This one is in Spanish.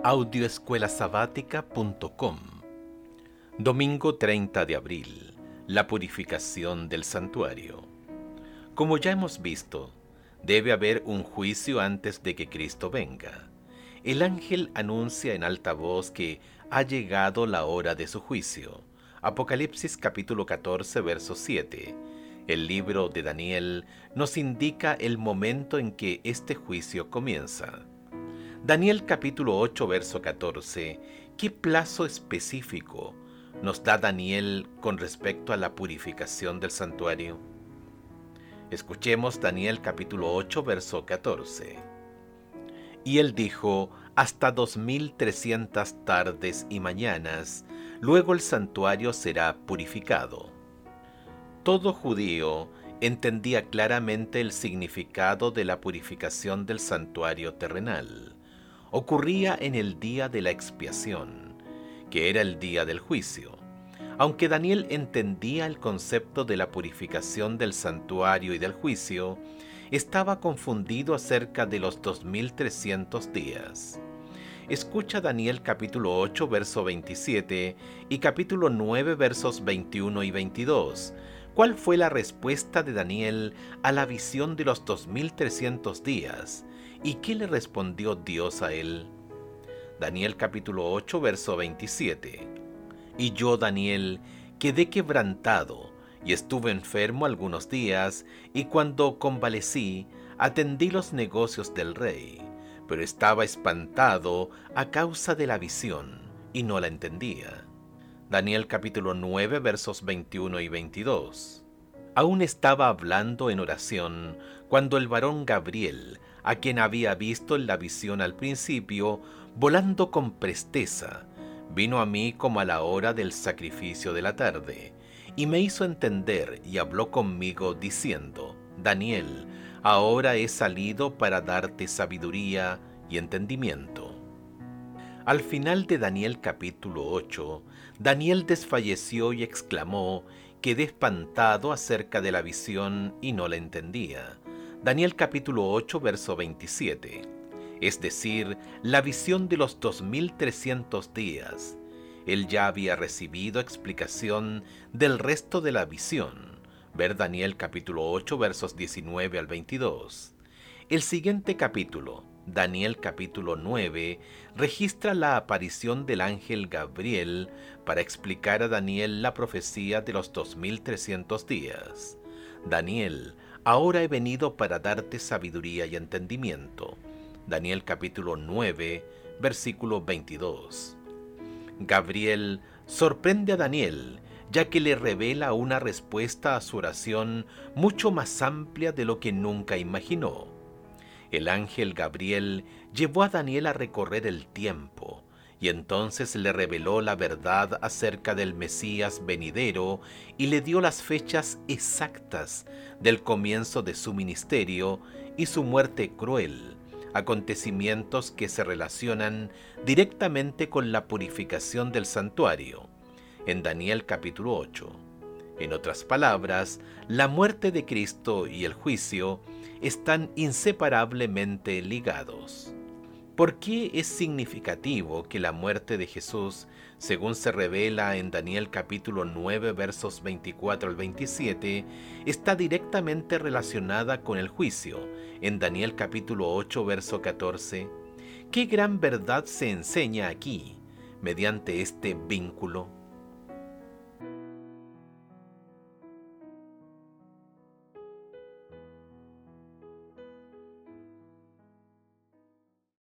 Audioescuelasabática.com. Domingo 30 de abril. La purificación del santuario. Como ya hemos visto, debe haber un juicio antes de que Cristo venga. El ángel anuncia en alta voz que ha llegado la hora de su juicio. Apocalipsis capítulo 14, verso 7. El libro de Daniel nos indica el momento en que este juicio comienza. Daniel capítulo 8, verso 14. ¿Qué plazo específico nos da Daniel con respecto a la purificación del santuario? Escuchemos Daniel capítulo 8, verso 14. Y él dijo: hasta 2300 tardes y mañanas, luego el santuario será purificado. Todo judío entendía claramente el significado de la purificación del santuario terrenal. Ocurría en el día de la expiación, que era el día del juicio. Aunque Daniel entendía el concepto de la purificación del santuario y del juicio, estaba confundido acerca de los 2300 días. Escucha Daniel capítulo 8, verso 27 y capítulo 9, versos 21 y 22. ¿Cuál fue la respuesta de Daniel a la visión de los 2300 días? ¿Y qué le respondió Dios a él? Daniel capítulo 8, verso 27. Y yo, Daniel, quedé quebrantado y estuve enfermo algunos días, y cuando convalecí, atendí los negocios del rey, pero estaba espantado a causa de la visión y no la entendía. Daniel capítulo 9, versos 21 y 22. Aún estaba hablando en oración cuando el varón Gabriel, a quien había visto en la visión al principio, volando con presteza, vino a mí como a la hora del sacrificio de la tarde, y me hizo entender y habló conmigo diciendo: Daniel, ahora he salido para darte sabiduría y entendimiento. Al final de Daniel capítulo 8, Daniel desfalleció y exclamó: quedé espantado acerca de la visión y no la entendía. Daniel capítulo 8, verso 27. Es decir, la visión de los 2300 días. Él ya había recibido explicación del resto de la visión. Ver Daniel capítulo 8, versos 19 al 22. El siguiente capítulo, Daniel capítulo 9, registra la aparición del ángel Gabriel para explicar a Daniel la profecía de los 2300 días. Daniel, ahora he venido para darte sabiduría y entendimiento. Daniel capítulo 9, versículo 22. Gabriel sorprende a Daniel, ya que le revela una respuesta a su oración mucho más amplia de lo que nunca imaginó. El ángel Gabriel llevó a Daniel a recorrer el tiempo, y entonces le reveló la verdad acerca del Mesías venidero y le dio las fechas exactas del comienzo de su ministerio y su muerte cruel, acontecimientos que se relacionan directamente con la purificación del santuario, en Daniel capítulo 8. En otras palabras, la muerte de Cristo y el juicio están inseparablemente ligados. ¿Por qué es significativo que la muerte de Jesús, según se revela en Daniel capítulo 9, versos 24 al 27, está directamente relacionada con el juicio, en Daniel capítulo 8, verso 14? ¿Qué gran verdad se enseña aquí, mediante este vínculo?